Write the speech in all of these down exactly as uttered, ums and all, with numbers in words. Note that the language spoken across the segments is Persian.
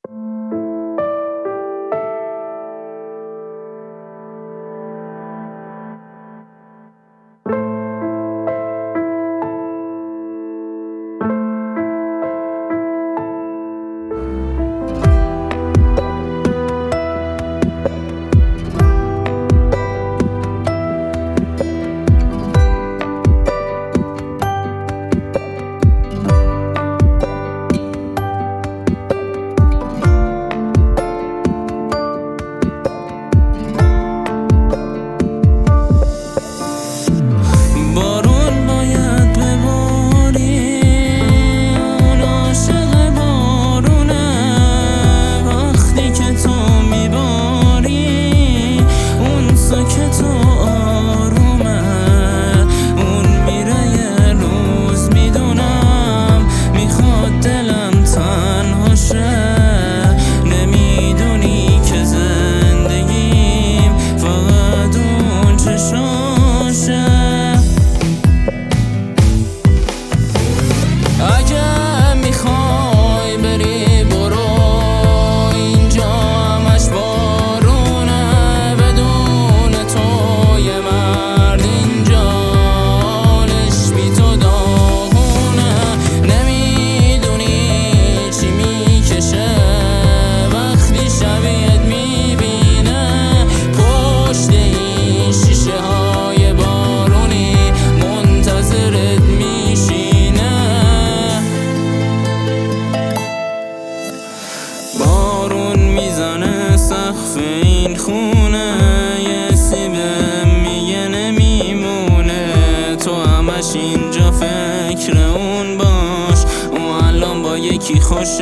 سقف این خونه یه سیبه میگه نمیمونه، تو همش اینجا فکر اون باش، اون الان با یکی خوش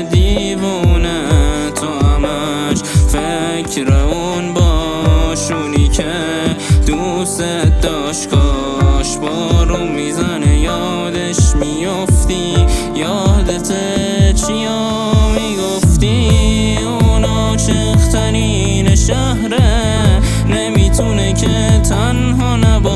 دیوونه، تو همش فکر اون باش، اونی که دوست داشت کاش بارون میزنه یادش میافتی، یادته چیا میگفتی، اون عاشق ترین شهره نمیتونه که تنها نباشه.